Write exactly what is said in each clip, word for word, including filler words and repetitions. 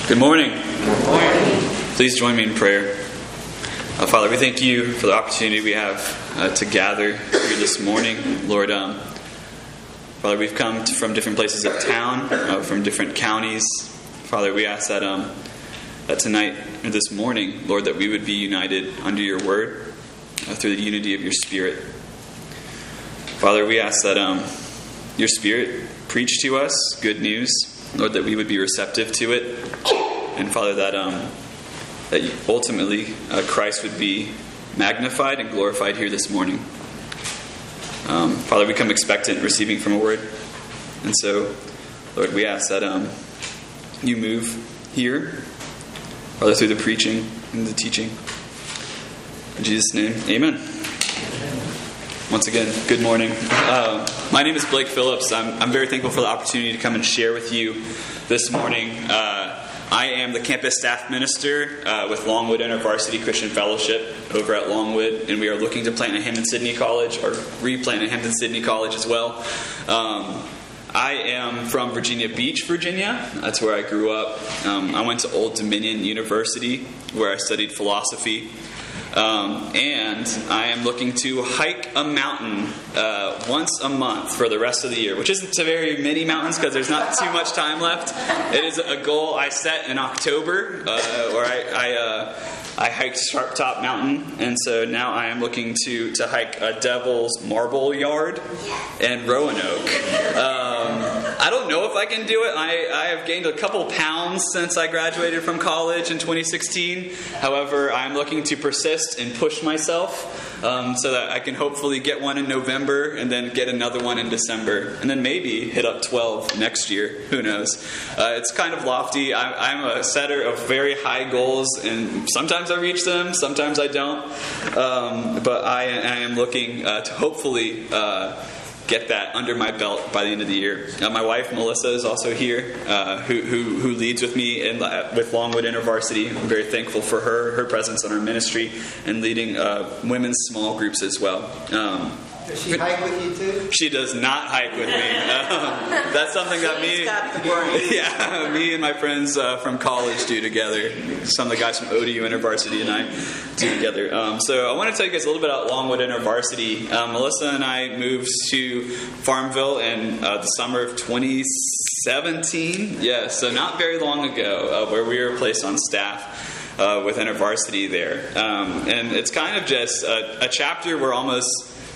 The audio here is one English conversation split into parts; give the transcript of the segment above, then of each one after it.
Good morning. Good morning. Please join me in prayer. Uh, Father, we thank you for the opportunity we have uh, to gather here this morning. Lord, um, Father, we've come to, from different places of town, uh, from different counties. Father, we ask that, um, that tonight or this morning, Lord, that we would be united under your word uh, through the unity of your Spirit. Father, we ask that um, your Spirit preach to us good news, Lord, that we would be receptive to it. And Father, that um, that ultimately uh, Christ would be magnified and glorified here this morning. Um, Father, we come expectant, receiving from a word. And so, Lord, we ask that um, you move here, Father, through the preaching and the teaching. In Jesus' name, amen. Once again, good morning. Uh, my name is Blake Phillips. I'm, I'm very thankful for the opportunity to come and share with you this morning. Uh, I am the campus staff minister uh, with Longwood InterVarsity Christian Fellowship over at Longwood, and we are looking to plant a Hampden-Sydney College, or replant a Hampden-Sydney College as well. Um, I am from Virginia Beach, Virginia. That's where I grew up. Um, I went to Old Dominion University, where I studied philosophy. Um, and I am looking to hike a mountain uh, once a month for the rest of the year, which isn't so very many mountains because there's not too much time left. It is a goal I set in October, uh, where I I, uh, I hiked Sharp Top Mountain, and so now I am looking to, to hike a Devil's Marble Yard and Roanoke. Um, I don't know if I can do it. I, I have gained a couple pounds since I graduated from college in twenty sixteen. However, I'm looking to persist and push myself um, so that I can hopefully get one in November and then get another one in December. And then maybe hit up twelve next year. Who knows? Uh, it's kind of lofty. I, I'm a setter of very high goals, and sometimes I reach them, sometimes I don't. Um, but I, I am looking uh, to hopefully uh, get that under my belt by the end of the year. Uh, my wife Melissa is also here, uh, who, who who leads with me in, with Longwood InterVarsity. I'm very thankful for her, her presence in our ministry, and leading uh, women's small groups as well. Um, Does she hike with you too? She does not hike with me. Um, that's something that me, yeah, me and my friends uh, from college do together. Some of the guys from O D U InterVarsity and I do together. Um, so I want to tell you guys a little bit about Longwood InterVarsity. Um, Melissa and I moved to Farmville in uh, the summer of twenty seventeen. Yeah, so not very long ago, uh, where we were placed on staff uh, with InterVarsity there. Um, and it's kind of just a, a chapter where almost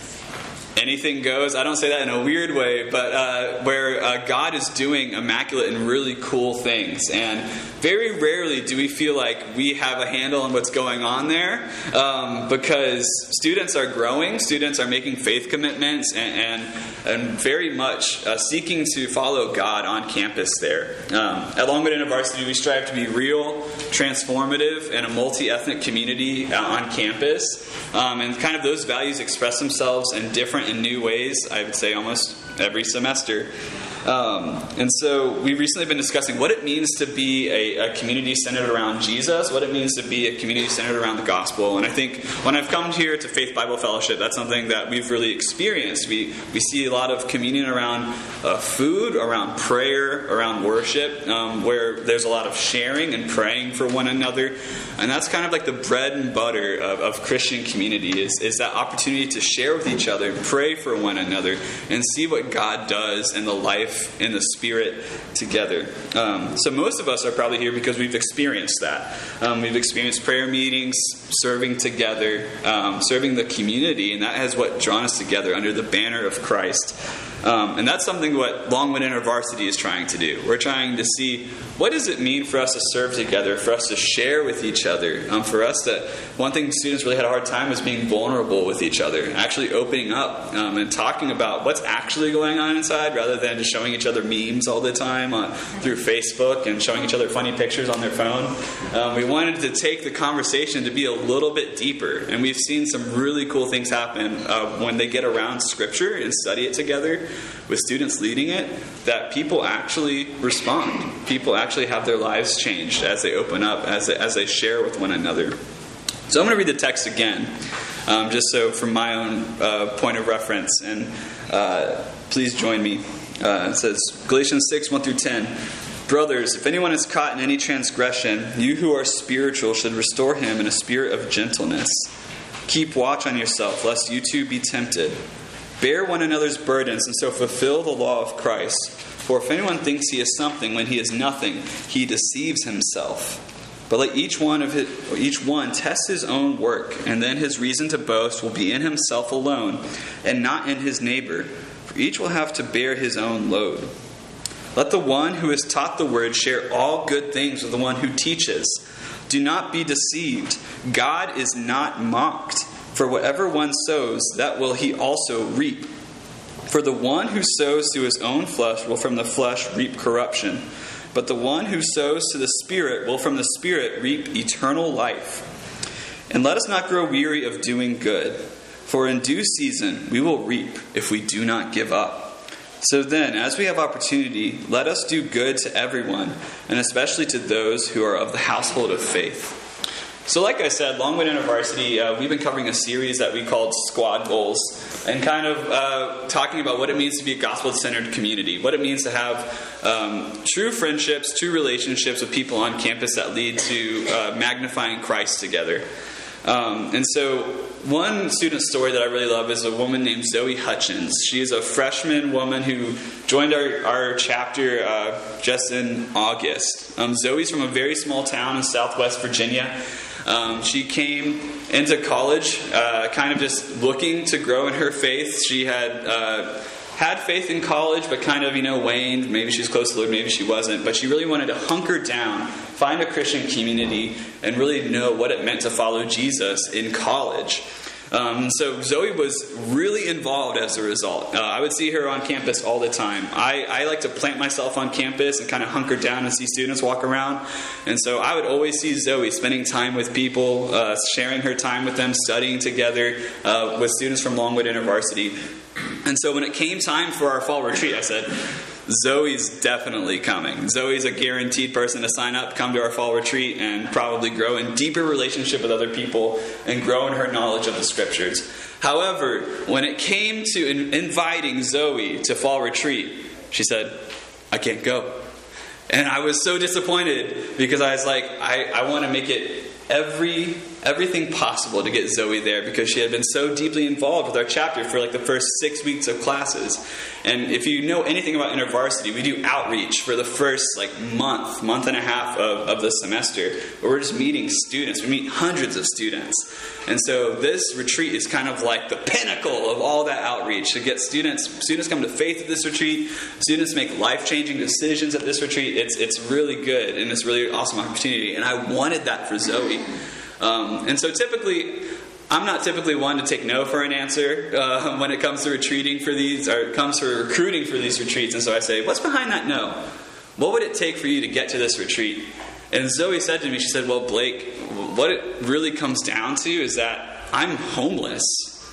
anything goes. I don't say that in a weird way, but uh, where uh, God is doing immaculate and really cool things. And very rarely do we feel like we have a handle on what's going on there, um, because students are growing, students are making faith commitments, and and, and very much uh, seeking to follow God on campus there. Um, at Longwood InterVarsity, we strive to be real, transformative, and a multi-ethnic community uh, on campus. Um, and kind of those values express themselves in different and new ways, I would say almost every semester. Um, and so we've recently been discussing what it means to be a, a community centered around Jesus, what it means to be a community centered around the gospel. And I think when I've come here to Faith Bible Fellowship, that's something that we've really experienced. We we see a lot of communion around uh, food, around prayer, around worship, um, where there's a lot of sharing and praying for one another. And that's kind of like the bread and butter of, of Christian community, is, is that opportunity to share with each other, pray for one another, and see what God does in the life, in the Spirit together. Um, so most of us are probably here because we've experienced that. Um, we've experienced prayer meetings, serving together, um, serving the community, and that has what drawn us together under the banner of Christ. Um, and that's something what Longwood InterVarsity is trying to do. We're trying to see, what does it mean for us to serve together, for us to share with each other? Um, for us, that one thing students really had a hard time was being vulnerable with each other, actually opening up um, and talking about what's actually going on inside, rather than just showing each other memes all the time uh, through Facebook and showing each other funny pictures on their phone. Um, we wanted to take the conversation to be a little bit deeper, and we've seen some really cool things happen uh, when they get around Scripture and study it together, with students leading it, that people actually respond. People actually have their lives changed as they open up, as they, as they share with one another. So I'm going to read the text again, um, just so from my own uh, point of reference, and uh, please join me. Uh, it says, Galatians six, one through ten. Brothers, if anyone is caught in any transgression, you who are spiritual should restore him in a spirit of gentleness. Keep watch on yourself, lest you too be tempted. Bear one another's burdens, and so fulfill the law of Christ. For if anyone thinks he is something when he is nothing, he deceives himself. But let each one of his, each one test his own work, and then his reason to boast will be in himself alone, and not in his neighbor. For each will have to bear his own load. Let the one who is taught the word share all good things with the one who teaches. Do not be deceived. God is not mocked. For whatever one sows, that will he also reap. For the one who sows to his own flesh will from the flesh reap corruption. But the one who sows to the Spirit will from the Spirit reap eternal life. And let us not grow weary of doing good, for in due season we will reap if we do not give up. So then, as we have opportunity, let us do good to everyone, and especially to those who are of the household of faith. So like I said, Longwood InterVarsity, uh, we've been covering a series that we called Squad Goals, and kind of uh, talking about what it means to be a gospel-centered community, what it means to have um, true friendships, true relationships with people on campus that lead to uh, magnifying Christ together. Um, and so one student story that I really love is a woman named Zoe Hutchins. She is a freshman woman who joined our, our chapter uh, just in August. Um, Zoe's from a very small town in Southwest Virginia. Um, she came into college uh, kind of just looking to grow in her faith. She had uh, had faith in college, but kind of, you know, waned. Maybe she was close to the Lord, maybe she wasn't. But she really wanted to hunker down, find a Christian community, and really know what it meant to follow Jesus in college. Um, so Zoe was really involved as a result. Uh, I would see her on campus all the time. I, I like to plant myself on campus and kind of hunker down and see students walk around. And so I would always see Zoe spending time with people, uh, sharing her time with them, studying together uh, with students from Longwood InterVarsity. And so when it came time for our fall retreat, I said, Zoe's definitely coming. Zoe's a guaranteed person to sign up, come to our fall retreat, and probably grow in deeper relationship with other people and grow in her knowledge of the scriptures. However, when it came to in- inviting Zoe to fall retreat, she said, I can't go. And I was so disappointed because I was like, I, I want to make it every everything possible to get Zoe there because she had been so deeply involved with our chapter for like the first six weeks of classes. And if you know anything about InterVarsity, we do outreach for the first like month, month and a half of, of the semester, where we're just meeting students. We meet hundreds of students. And so this retreat is kind of like the pinnacle of all that outreach to get students. Students come to faith at this retreat. Students make life-changing decisions at this retreat. It's it's really good, and it's really awesome opportunity. And I wanted that for Zoe. Um, and so typically, I'm not typically one to take no for an answer uh, when it comes to retreating for these, or it comes to recruiting for these retreats. And so I say, what's behind that no? What would it take for you to get to this retreat? And Zoe said to me, she said, well, Blake, what it really comes down to is that I'm homeless.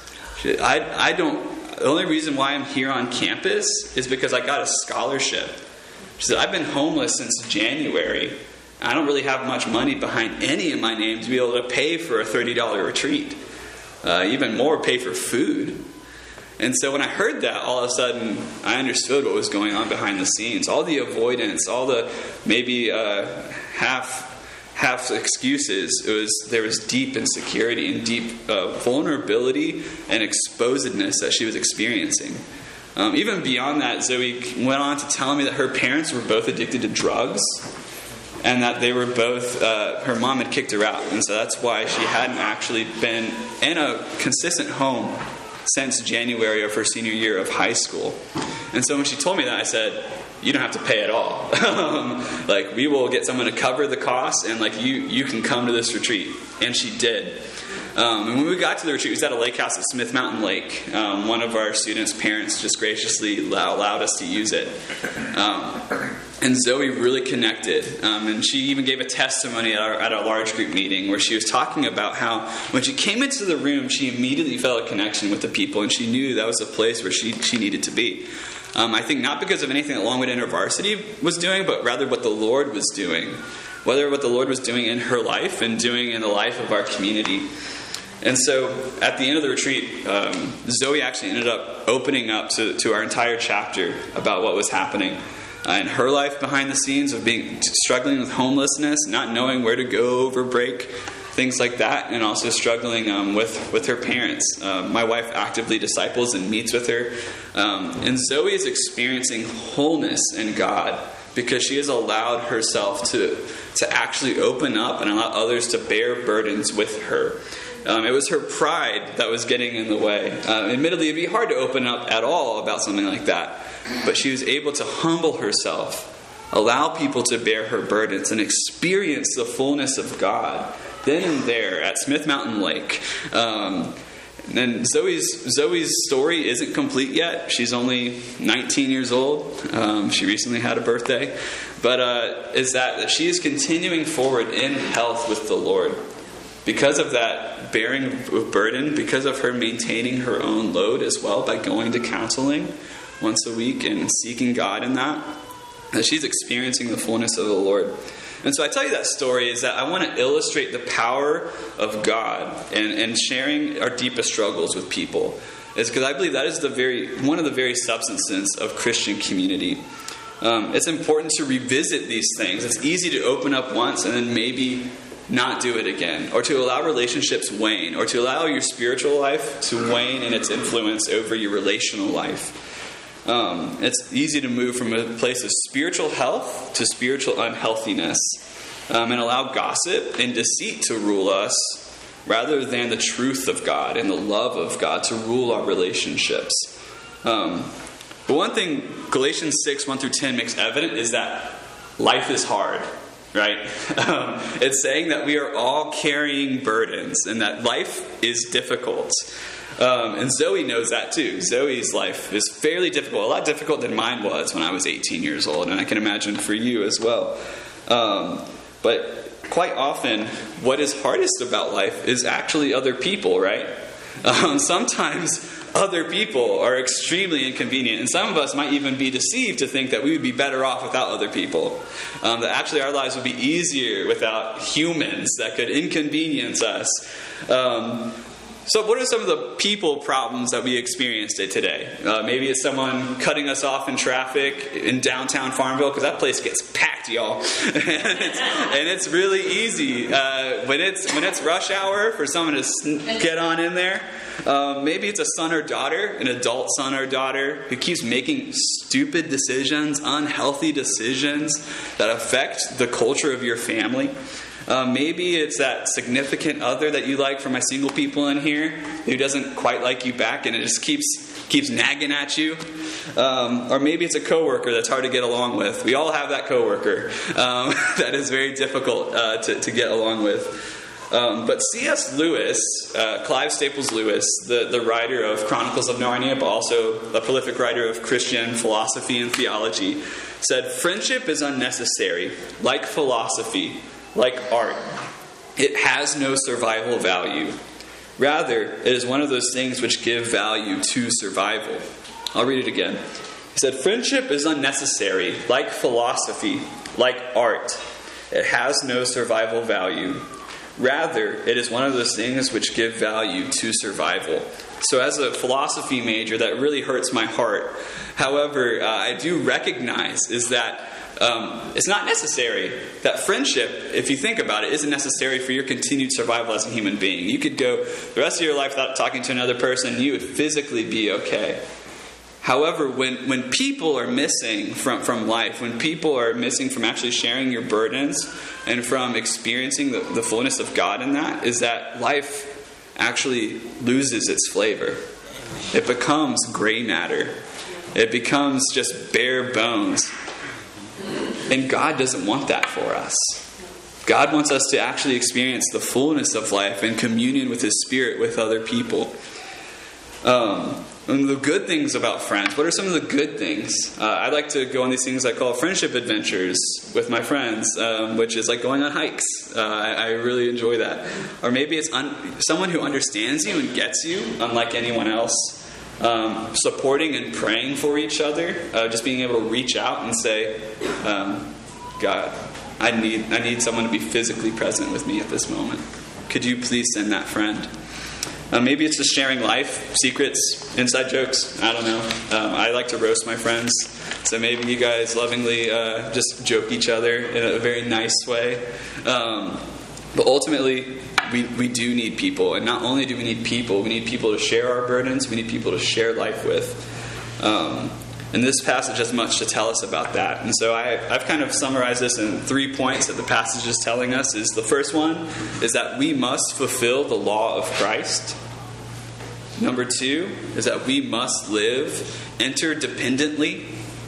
I, I don't, the only reason why I'm here on campus is because I got a scholarship. She said, I've been homeless since January. I don't really have much money behind any of my name to be able to pay for a thirty dollars retreat. Uh, even more, pay for food. And so when I heard that, all of a sudden, I understood what was going on behind the scenes. All the avoidance, all the maybe uh, half half excuses. It was there was deep insecurity and deep uh, vulnerability and exposedness that she was experiencing. Um, even beyond that, Zoe went on to tell me that her parents were both addicted to drugs. And that they were both, uh, her mom had kicked her out. And so that's why she hadn't actually been in a consistent home since January of her senior year of high school. And so when she told me that, I said, you don't have to pay at all. Like, we will get someone to cover the costs, and like you, you can come to this retreat. And she did. Um, and when we got to the retreat, it was at a lake house at Smith Mountain Lake. Um, one of our students' parents just graciously allowed us to use it. Um, and Zoe really connected. Um, and she even gave a testimony at our, at our large group meeting where she was talking about how when she came into the room, she immediately felt a connection with the people, and she knew that was a place where she, she needed to be. Um, I think not because of anything that Longwood InterVarsity was doing, but rather what the Lord was doing. Whether what the Lord was doing in her life and doing in the life of our community. And so at the end of the retreat, um, Zoe actually ended up opening up to, to our entire chapter about what was happening. uh, in her life behind the scenes of being struggling with homelessness, not knowing where to go over break, things like that, and also struggling um, with, with her parents. Uh, my wife actively disciples and meets with her. Um, and Zoe is experiencing wholeness in God because she has allowed herself to, to actually open up and allow others to bear burdens with her. Um, it was her pride that was getting in the way. Uh, admittedly, it'd be hard to open up at all about something like that. But she was able to humble herself, allow people to bear her burdens, and experience the fullness of God then and there at Smith Mountain Lake. Um, and Zoe's Zoe's story isn't complete yet. She's only nineteen years old. Um, she recently had a birthday. But uh, is that, that she is continuing forward in health with the Lord. Because of that bearing of burden, because of her maintaining her own load as well by going to counseling once a week and seeking God in that, that she's experiencing the fullness of the Lord. And so I tell you that story is that I want to illustrate the power of God and, and sharing our deepest struggles with people. Is because I believe that is the very one of the very substances of Christian community. Um, it's important to revisit these things. It's easy to open up once and then maybe not do it again, or to allow relationships wane, or to allow your spiritual life to wane in its influence over your relational life. Um, it's easy to move from a place of spiritual health to spiritual unhealthiness, um, and allow gossip and deceit to rule us rather than the truth of God and the love of God to rule our relationships. Um, but one thing Galatians six, one through ten makes evident is that life is hard. Right? Um, it's saying that we are all carrying burdens and that life is difficult. Um, and Zoe knows that too. Zoe's life is fairly difficult, a lot difficult than mine was when I was eighteen years old, and I can imagine for you as well. Um, but quite often, what is hardest about life is actually other people, right? Um, sometimes other people are extremely inconvenient, and some of us might even be deceived to think that we would be better off without other people. Um, that actually our lives would be easier without humans that could inconvenience us. Um, so what are some of the people problems that we experienced today? Uh, maybe it's someone cutting us off in traffic in downtown Farmville, because that place gets packed, y'all. and, it's, and it's really easy. Uh, when it's when it's rush hour for someone to sn- get on in there. Um, maybe it's a son or daughter, an adult son or daughter, who keeps making stupid decisions, unhealthy decisions that affect the culture of your family. Um, maybe it's that significant other that you like, for my single people in here, who doesn't quite like you back and it just keeps keeps nagging at you. Um, or maybe it's a coworker that's hard to get along with. We all have that coworker um, that is very difficult uh, to, to get along with. Um, but C S Lewis, uh, Clive Staples Lewis, the, the writer of Chronicles of Narnia, but also a prolific writer of Christian philosophy and theology, said, "Friendship is unnecessary, like philosophy, like art. It has no survival value. Rather, it is one of those things which give value to survival." I'll read it again. He said, "Friendship is unnecessary, like philosophy, like art. It has no survival value. Rather, it is one of those things which give value to survival." So as a philosophy major, that really hurts my heart. However, uh, I do recognize is that um, it's not necessary. That friendship, if you think about it, isn't necessary for your continued survival as a human being. You could go the rest of your life without talking to another person, and you would physically be okay. However, when, when people are missing from, from life, when people are missing from actually sharing your burdens and from experiencing the, the fullness of God in that, is that life actually loses its flavor. It becomes gray matter. It becomes just bare bones. And God doesn't want that for us. God wants us to actually experience the fullness of life in communion with His Spirit with other people. Um... And the good things about friends. What are some of the good things? Uh, I like to go on these things I call friendship adventures with my friends, um, which is like going on hikes. Uh, I, I really enjoy that. Or maybe it's un- someone who understands you and gets you, unlike anyone else. Um, supporting and praying for each other. Uh, just being able to reach out and say, um, God, I need I need someone to be physically present with me at this moment. Could you please send that friend? Uh, maybe it's just sharing life, secrets, inside jokes. I don't know. Um, I like to roast my friends So maybe you guys lovingly uh, just joke each other in a very nice way. Um, but ultimately, we, we do need people. And not only do we need people, we need people to share our burdens. We need people to share life with. Um, and this passage has much to tell us about that. And so I, I've kind of summarized this in three points that the passage is telling us. Is the first one is that we must fulfill the law of Christ. Number two is that we must live interdependently.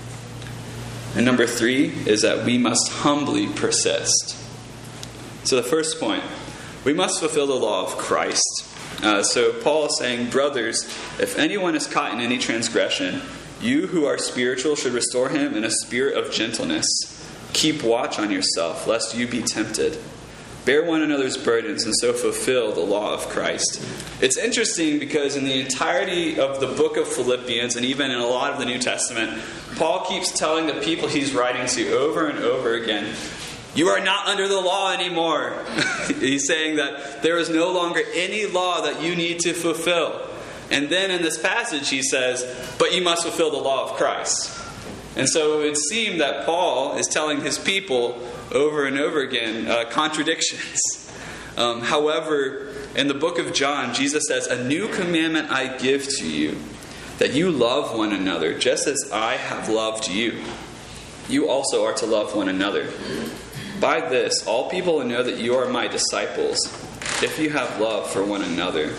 And number three is that we must humbly persist. So the first point, we must fulfill the law of Christ. Uh, so Paul is saying, brothers, if anyone is caught in any transgression, you who are spiritual should restore him in a spirit of gentleness. Keep watch on yourself, lest you be tempted. Bear one another's burdens and so fulfill the law of Christ. It's interesting because in the entirety of the book of Philippians, and even in a lot of the New Testament, Paul keeps telling the people he's writing to over and over again, you are not under the law anymore. He's saying that there is no longer any law that you need to fulfill. And then in this passage he says, but you must fulfill the law of Christ. And so it would seem that Paul is telling his people over and over again uh, contradictions. Um, however, in the book of John, Jesus says, a new commandment I give to you, that you love one another, just as I have loved you. You also are to love one another. By this, all people will know that you are my disciples, if you have love for one another.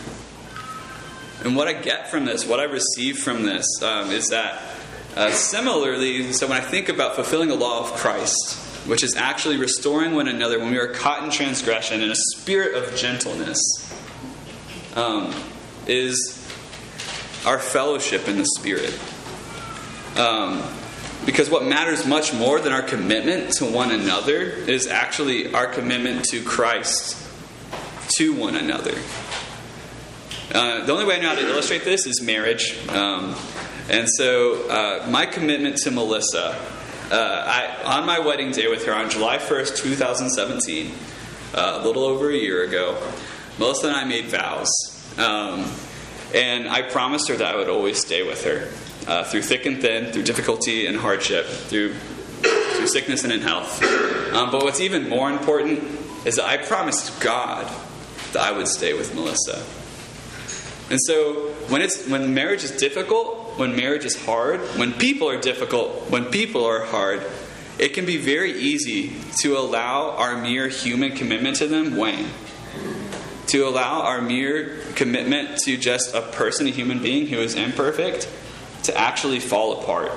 And what I get from this, what I receive from this, um, is that uh, similarly, so when I think about fulfilling the law of Christ, which is actually restoring one another when we are caught in transgression in a spirit of gentleness, um, is our fellowship in the Spirit. Um, because what matters much more than our commitment to one another is actually our commitment to Christ to one another. Uh, the only way I know how to illustrate this is marriage. Um, and so uh, my commitment to Melissa, uh, I, on my wedding day with her on July first, twenty seventeen, uh, a little over a year ago, Melissa and I made vows. Um, and I promised her that I would always stay with her uh, through thick and thin, through difficulty and hardship, through, through sickness and in health. Um, but what's even more important is that I promised God that I would stay with Melissa. And so when it's when marriage is difficult, when marriage is hard, when people are difficult, when people are hard, it can be very easy to allow our mere human commitment to them wane. To allow our mere commitment to just a person, a human being who is imperfect, to actually fall apart.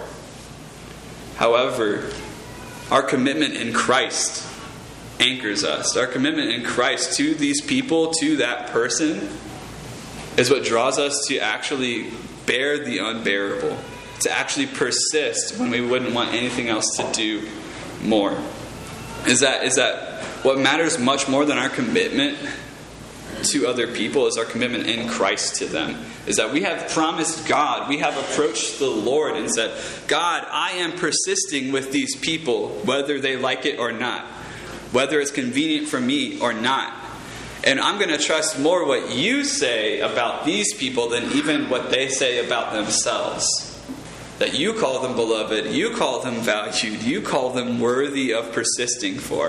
However, our commitment in Christ anchors us. Our commitment in Christ to these people, to that person, is what draws us to actually bear the unbearable, to actually persist when we wouldn't want anything else to do more. Is that is that what matters much more than our commitment to other people is our commitment in Christ to them. Is that we have promised God, we have approached the Lord and said, God, I am persisting with these people, whether they like it or not, whether it's convenient for me or not. And I'm going to trust more what you say about these people than even what they say about themselves. That you call them beloved, you call them valued, you call them worthy of persisting for.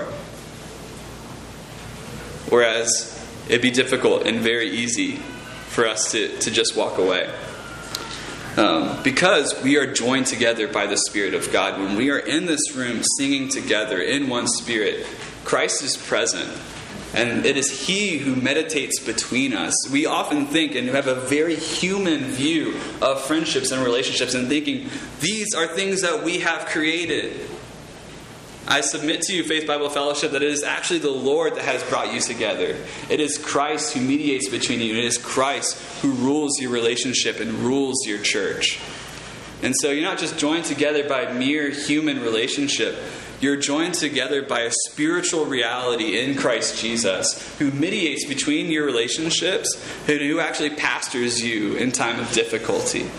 Whereas it'd be difficult and very easy for us to, to just walk away. Um, because we are joined together by the Spirit of God. When we are in this room singing together in one Spirit, Christ is present. And it is He who meditates between us. We often think and have a very human view of friendships and relationships and thinking, these are things that we have created. I submit to you, Faith Bible Fellowship, that it is actually the Lord that has brought you together. It is Christ who mediates between you. It is Christ who rules your relationship and rules your church. And so you're not just joined together by mere human relationship. You're joined together by a spiritual reality in Christ Jesus who mediates between your relationships and who actually pastors you in time of difficulty.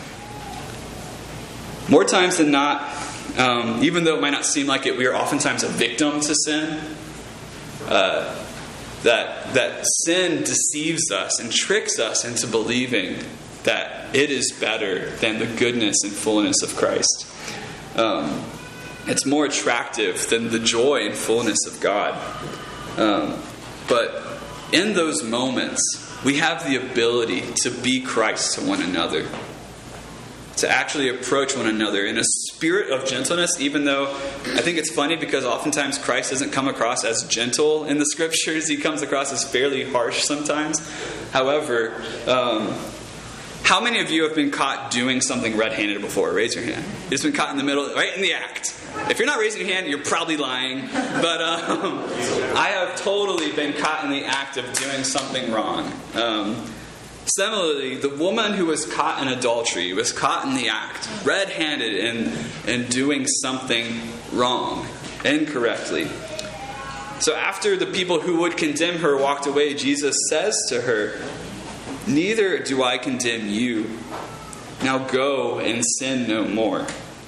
More times than not, um, even though it might not seem like it, we are oftentimes a victim to sin. Uh, that, that sin deceives us and tricks us into believing that it is better than the goodness and fullness of Christ. Um, it's more attractive than the joy and fullness of God. Um, but in those moments, we have the ability to be Christ to one another. To actually approach one another in a spirit of gentleness, even though I think it's funny because oftentimes Christ doesn't come across as gentle in the scriptures. He comes across as fairly harsh sometimes. However, um, how many of you have been caught doing something red-handed before? Raise your hand. You've just been caught in the middle, right in the act. If you're not raising your hand, you're probably lying. But um, I have totally been caught in the act of doing something wrong. Um, Similarly, the woman who was caught in adultery was caught in the act, red-handed in, in doing something wrong, incorrectly. So after the people who would condemn her walked away, Jesus says to her, "Neither do I condemn you. Now go and sin no more."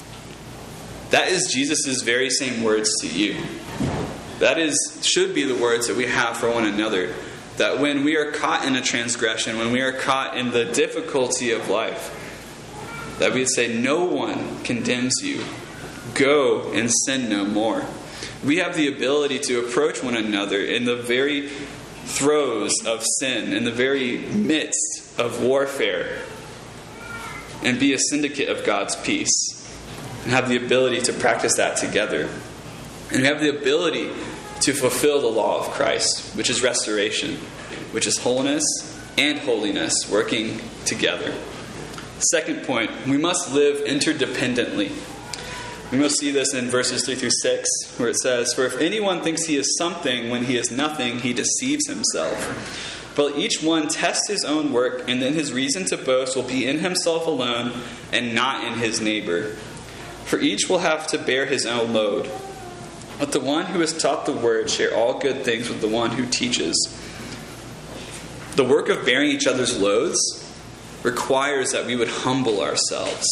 That is Jesus' very same words to you. That is should be the words that we have for one another. That when we are caught in a transgression, when we are caught in the difficulty of life, that we would say, "No one condemns you. Go and sin no more." We have the ability to approach one another in the very throes of sin, in the very midst of warfare, and be a syndicate of God's peace, and have the ability to practice that together. And we have the ability to fulfill the law of Christ, which is restoration, which is wholeness and holiness working together. Second point, we must live interdependently. We must see this in verses three through six, where it says, "For if anyone thinks he is something when he is nothing, he deceives himself. But each one tests his own work, and then his reason to boast will be in himself alone and not in his neighbor. For each will have to bear his own load. Let the one who has taught the word share all good things with the one who teaches." The work of bearing each other's loads requires that we would humble ourselves,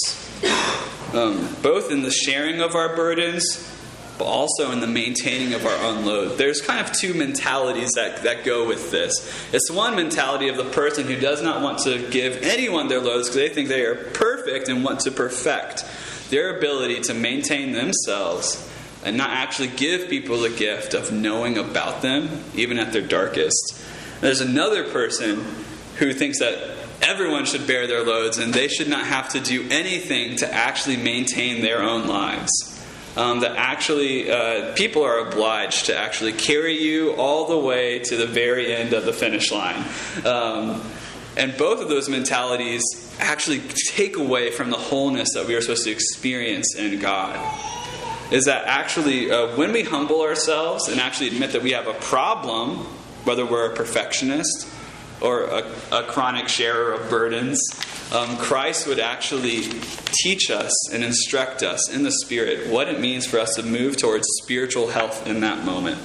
um, both in the sharing of our burdens, but also in the maintaining of our own load. There's kind of two mentalities that, that go with this. It's one mentality of the person who does not want to give anyone their loads because they think they are perfect and want to perfect their ability to maintain themselves and not actually give people the gift of knowing about them, even at their darkest. There's another person who thinks that everyone should bear their loads and they should not have to do anything to actually maintain their own lives. Um, that actually, uh, people are obliged to actually carry you all the way to the very end of the finish line. Um, and both of those mentalities actually take away from the wholeness that we are supposed to experience in God. Is that actually uh, when we humble ourselves and actually admit that we have a problem, whether we're a perfectionist or a, a chronic sharer of burdens, um, Christ would actually teach us and instruct us in the Spirit what it means for us to move towards spiritual health in that moment.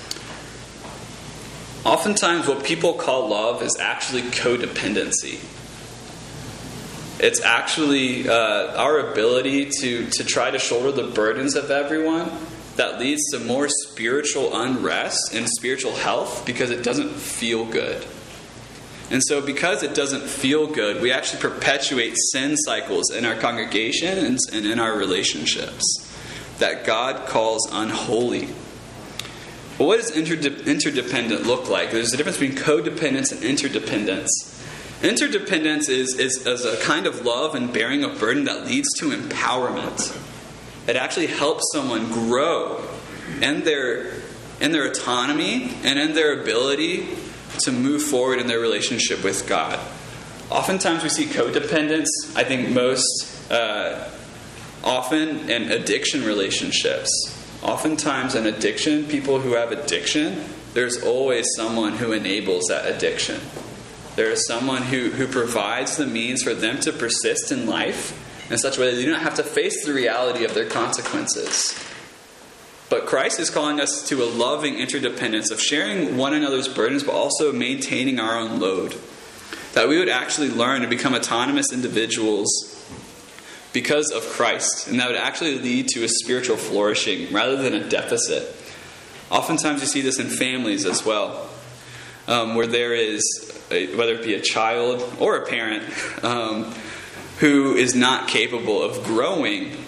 Oftentimes what people call love is actually codependency. It's actually uh, our ability to, to try to shoulder the burdens of everyone that leads to more spiritual unrest and spiritual health because it doesn't feel good. And so because it doesn't feel good, we actually perpetuate sin cycles in our congregation and, and in our relationships that God calls unholy. But what does interde- interdependent look like? There's a difference between codependence and interdependence. Interdependence is, is, is a kind of love and bearing of burden that leads to empowerment. It actually helps someone grow in their, in their autonomy and in their ability to move forward in their relationship with God. Oftentimes we see codependence, I think most uh, often in addiction relationships. Oftentimes in addiction, people who have addiction, there's always someone who enables that addiction. There is someone who, who provides the means for them to persist in life in such a way that they do not have to face the reality of their consequences. But Christ is calling us to a loving interdependence of sharing one another's burdens, but also maintaining our own load. That we would actually learn to become autonomous individuals because of Christ. And that would actually lead to a spiritual flourishing rather than a deficit. Oftentimes you see this in families as well. Um, where there is, a, whether it be a child or a parent, um, who is not capable of growing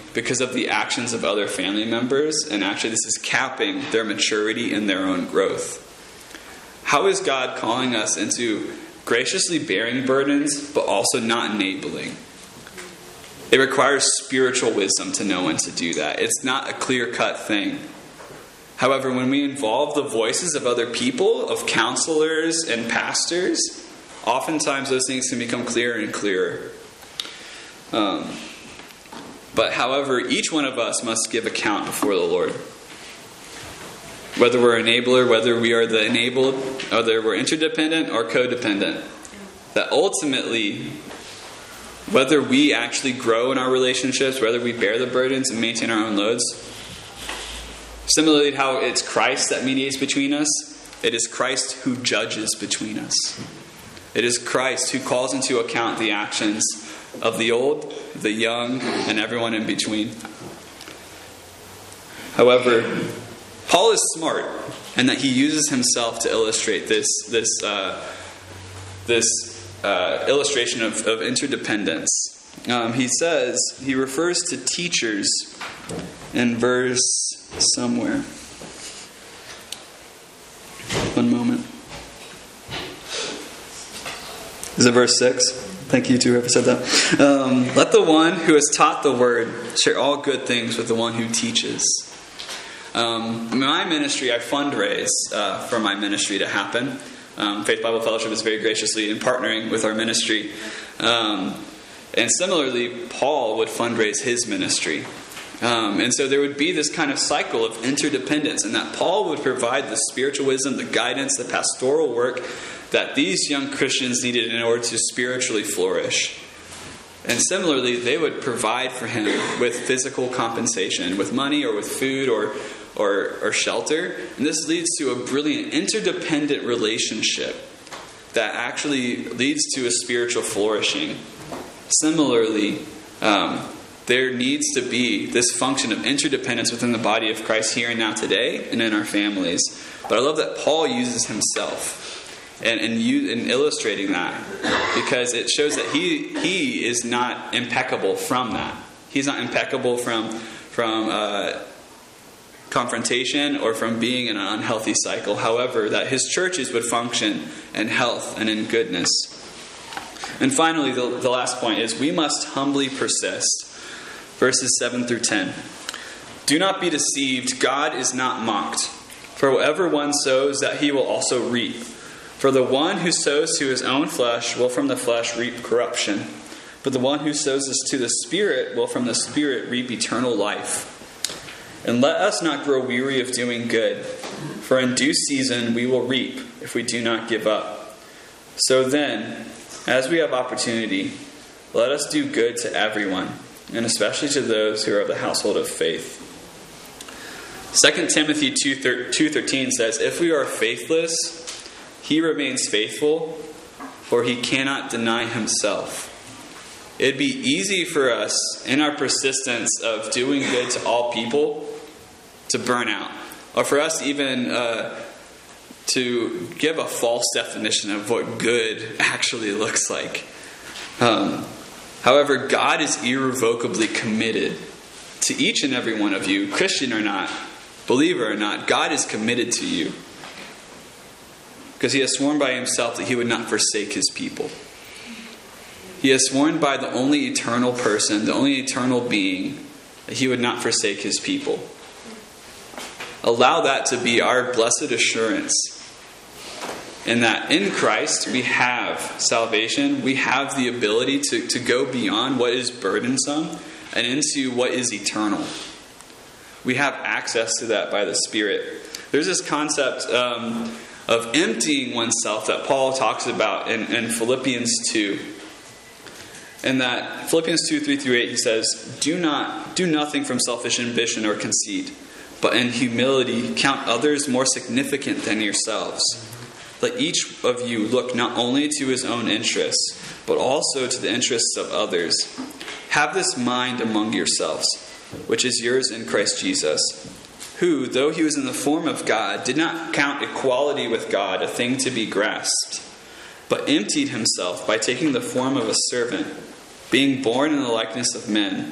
because of the actions of other family members, and actually this is capping their maturity and their own growth. How is God calling us into graciously bearing burdens, but also not enabling? It requires spiritual wisdom to know when to do that. It's not a clear-cut thing. However, when we involve the voices of other people, of counselors and pastors, oftentimes those things can become clearer and clearer. Um, but however, each one of us must give account before the Lord. Whether we're an enabler, whether we are the enabled, whether we're interdependent or codependent. That ultimately, whether we actually grow in our relationships, whether we bear the burdens and maintain our own loads. Similarly to how it's Christ that mediates between us, it is Christ who judges between us. It is Christ who calls into account the actions of the old, the young, and everyone in between. However, Paul is smart in that he uses himself to illustrate this this uh, this uh, illustration of, of interdependence. Um, he says, he refers to teachers in verse somewhere. One moment. Is it verse six? Thank you to whoever said that. Um, Let the one who has taught the word share all good things with the one who teaches. Um, in my ministry, I fundraise uh, for my ministry to happen. Um, Faith Bible Fellowship is very graciously in partnering with our ministry. Um, and similarly, Paul would fundraise his ministry. Um, and so there would be this kind of cycle of interdependence, and that Paul would provide the spiritual wisdom, the guidance, the pastoral work that these young Christians needed in order to spiritually flourish. And similarly, they would provide for him with physical compensation, with money or with food or, or, or shelter. And this leads to a brilliant interdependent relationship that actually leads to a spiritual flourishing. Similarly, um, there needs to be this function of interdependence within the body of Christ here and now today and in our families. But I love that Paul uses himself and, and, you, and illustrating that, because it shows that he he is not impeccable from that. He's not impeccable from, from uh, confrontation or from being in an unhealthy cycle. However, that his churches would function in health and in goodness. And finally, the, the last point is we must humbly persist. Verses seven through ten. Do not be deceived. God is not mocked. For whatever one sows, that he will also reap. For the one who sows to his own flesh will from the flesh reap corruption. But the one who sows to the Spirit will from the Spirit reap eternal life. And let us not grow weary of doing good. For in due season we will reap if we do not give up. So then, as we have opportunity, let us do good to everyone, and especially to those who are of the household of faith. Second Timothy two thirteen says, if we are faithless, he remains faithful, for he cannot deny himself. It'd be easy for us, in our persistence of doing good to all people, to burn out. Or for us even uh, to give a false definition of what good actually looks like. Um However, God is irrevocably committed to each and every one of you, Christian or not, believer or not. God is committed to you because he has sworn by himself that he would not forsake his people. He has sworn by the only eternal person, the only eternal being, that he would not forsake his people. Allow that to be our blessed assurance. And that in Christ we have salvation, we have the ability to, to go beyond what is burdensome and into what is eternal. We have access to that by the Spirit. There's this concept um, of emptying oneself that Paul talks about in, in Philippians two. And that Philippians two, three through eight, he says, Do not do nothing from selfish ambition or conceit, but in humility count others more significant than yourselves. Let each of you look not only to his own interests, but also to the interests of others. Have this mind among yourselves, which is yours in Christ Jesus, who, though he was in the form of God, did not count equality with God a thing to be grasped, but emptied himself by taking the form of a servant, being born in the likeness of men.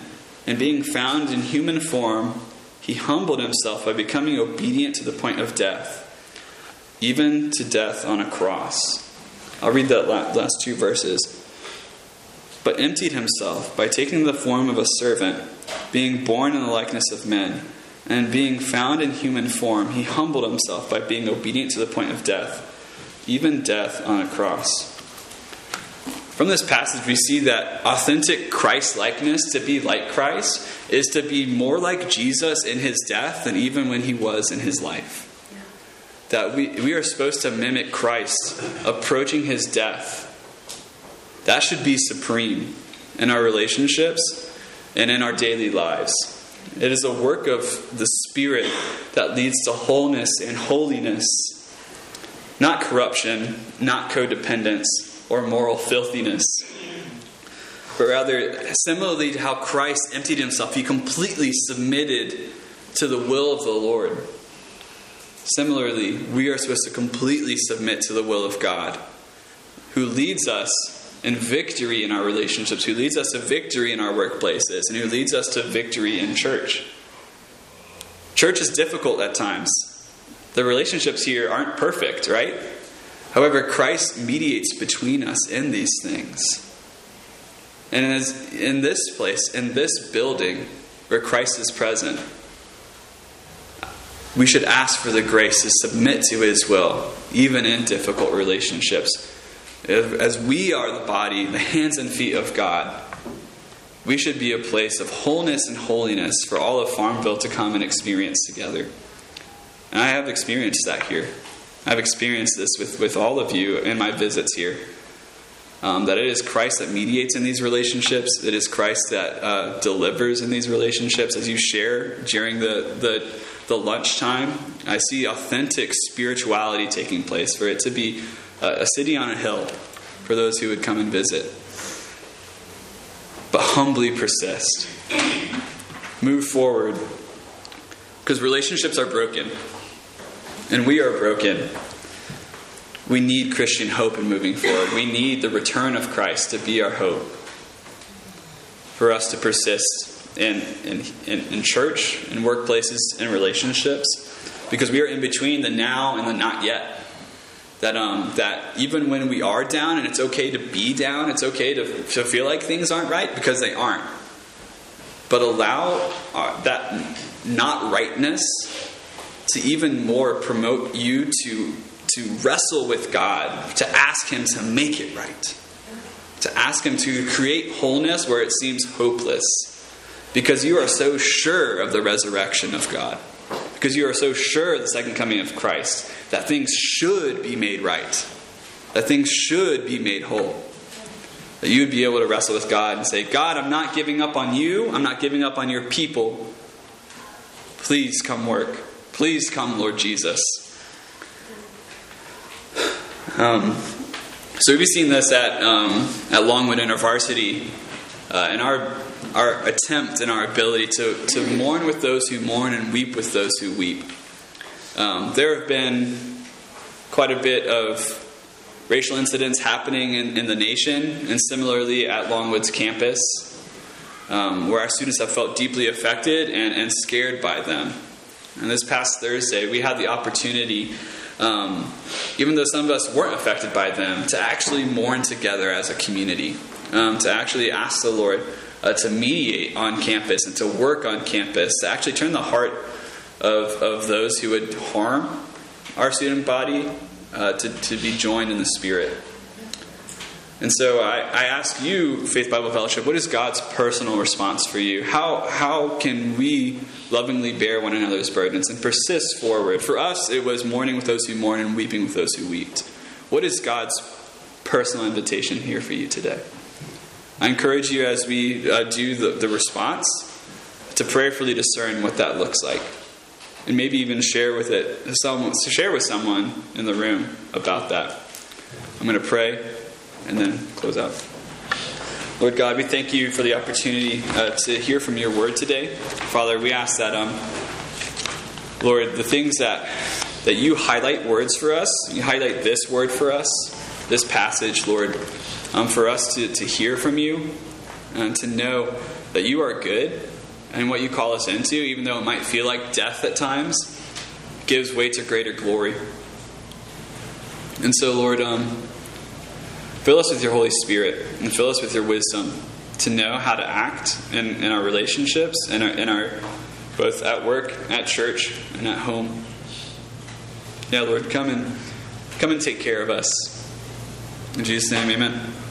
And being found in human form, he humbled himself by becoming obedient to the point of death, even to death on a cross. I'll read that last two verses. But emptied himself by taking the form of a servant, being born in the likeness of men, and being found in human form, he humbled himself by being obedient to the point of death, even death on a cross. From this passage, we see that authentic Christ-likeness, to be like Christ, is to be more like Jesus in his death than even when he was in his life. That we, we are supposed to mimic Christ approaching his death. That should be supreme in our relationships and in our daily lives. It is a work of the Spirit that leads to wholeness and holiness, not corruption, not codependence, or moral filthiness. But rather, similarly to how Christ emptied himself, he completely submitted to the will of the Lord. Similarly, we are supposed to completely submit to the will of God, who leads us in victory in our relationships, who leads us to victory in our workplaces, and who leads us to victory in church. Church is difficult at times. The relationships here aren't perfect, right? However, Christ mediates between us in these things. And as in this place, in this building where Christ is present, we should ask for the grace to submit to his will, even in difficult relationships. As we are the body, the hands and feet of God, we should be a place of wholeness and holiness for all of Farmville to come and experience together. And I have experienced that here. I've experienced this with, with all of you in my visits here. Um, that it is Christ that mediates in these relationships. It is Christ that uh, delivers in these relationships. As you share during the, the, the lunchtime, I see authentic spirituality taking place for it to be a, a city on a hill for those who would come and visit. But humbly persist. Move forward. Because relationships are broken. And we are broken. We need Christian hope in moving forward. We need the return of Christ to be our hope. For us to persist in, in, in, in church, in workplaces, in relationships. Because we are in between the now and the not yet. That um that even when we are down, and it's okay to be down, it's okay to, to feel like things aren't right, because they aren't. But allow uh, that not rightness to even more promote you to to wrestle with God, to ask him to make it right. To ask him to create wholeness where it seems hopeless. Because you are so sure of the resurrection of God. Because you are so sure of the second coming of Christ. That things should be made right. That things should be made whole. That you would be able to wrestle with God and say, God, I'm not giving up on you. I'm not giving up on your people. Please come work. Please come, Lord Jesus. Um, so we've seen this at um, at Longwood InterVarsity, uh, and our our attempt and our ability to, to mourn with those who mourn and weep with those who weep. Um, there have been quite a bit of racial incidents happening in, in the nation, and similarly at Longwood's campus, um, where our students have felt deeply affected and, and scared by them. And this past Thursday, we had the opportunity, um, even though some of us weren't affected by them, to actually mourn together as a community. Um, to actually ask the Lord uh, to mediate on campus and to work on campus, to actually turn the heart of, of those who would harm our student body uh, to, to be joined in the Spirit. And so I, I ask you, Faith Bible Fellowship, what is God's personal response for you? How how can we lovingly bear one another's burdens and persist forward? For us, it was mourning with those who mourn and weeping with those who weep. What is God's personal invitation here for you today? I encourage you, as we uh, do the, the response, to prayerfully discern what that looks like. And maybe even share with it, someone, share with someone in the room about that. I'm going to pray and then close out. Lord God, we thank you for the opportunity uh, to hear from your word today. Father, we ask that, um, Lord, the things that that you highlight words for us, you highlight this word for us, this passage, Lord, um, for us to, to hear from you and to know that you are good and what you call us into, even though it might feel like death at times, gives way to greater glory. And so, Lord, um, fill us with your Holy Spirit and fill us with your wisdom to know how to act in, in our relationships, in our, in our both at work, at church, and at home. Yeah, Lord, come and come and take care of us. In Jesus' name, amen.